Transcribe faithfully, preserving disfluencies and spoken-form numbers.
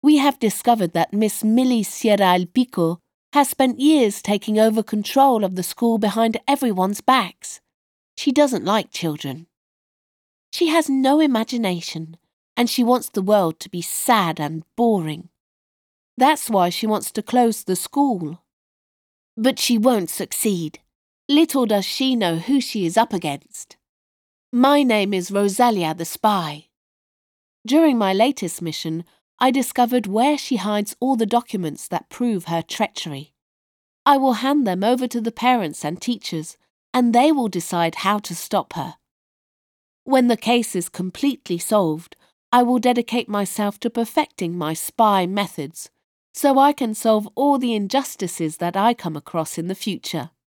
We have discovered that Miss Millie Sierra El Pico has spent years taking over control of the school behind everyone's backs. She doesn't like children. She has no imagination, and she wants the world to be sad and boring. That's why she wants to close the school. But she won't succeed. Little does she know who she is up against. My name is Rosalia the Spy. During my latest mission, I discovered where she hides all the documents that prove her treachery. I will hand them over to the parents and teachers, and they will decide how to stop her. When the case is completely solved, I will dedicate myself to perfecting my spy methods, so I can solve all the injustices that I come across in the future.